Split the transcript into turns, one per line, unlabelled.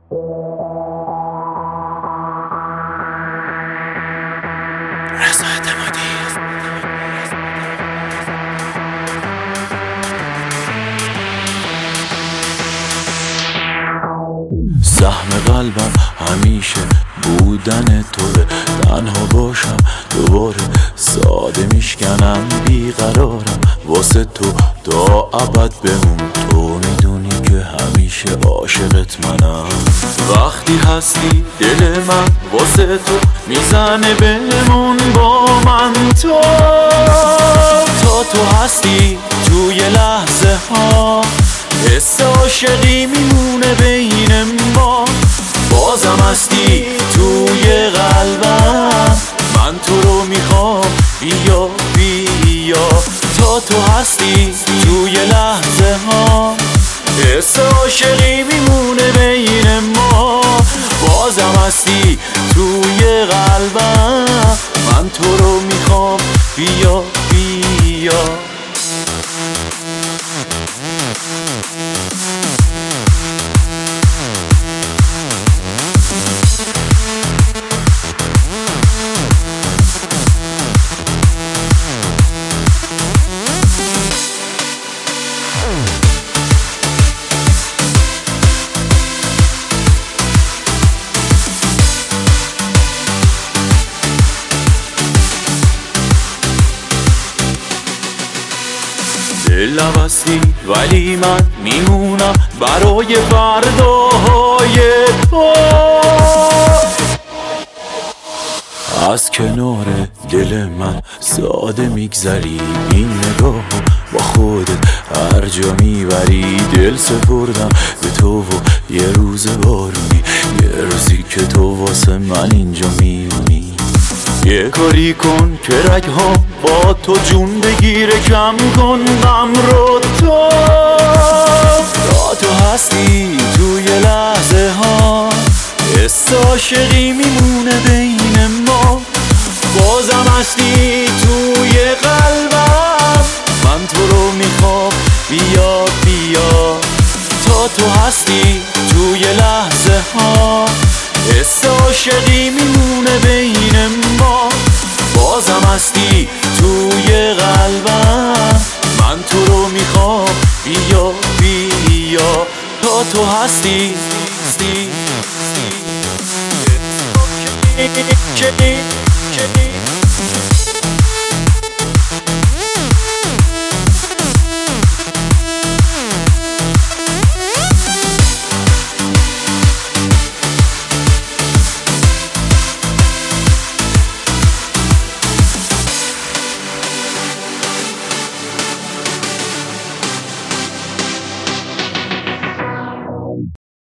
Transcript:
رضا اعتمادی. سهم قلبم همیشه بودن توه، تنها باشم دوباره ساده میشکنم، بیقرارم واسه تو تا ابد بمون. تو میدونی که همیشه عاشقت منم، وقتی هستی دل من واسه تو میزنه بمون با من. تا تو هستی توی لحظه ها، حس عاشقی میمونه بین ما. بازم هستی توی قلبم، من تو رو میخوام، بیا بیا. تا تو هستی توی لحظه ها، حس عاشقی میمونه بین ما. بازم هستی توی قلبم، من تو رو میخوام، بیا بیا. دلم هستی ولی من میمونم برای فرداهای تو. از کنار دل من ساده میگذری، این نگاه با خودت هر جا میبری. دل سپردم به تو و یه روز بارونی، یه روزی که تو واسه من اینجا میمونی. یه کاری کن که رگ‌ها با تو جون بگیره، کم کن غم رو. تو هستی توی لحظه ها، حس عاشقی میمونه بین ما. بازم هستی توی قلبم، من تو رو میخوام، بیا بیا. تا تو هستی توی لحظه ها، حس عاشقی میمونه بین ما. بازم هستی توی قلبم، من تو رو میخوام، بیا بیا. تا تو هستی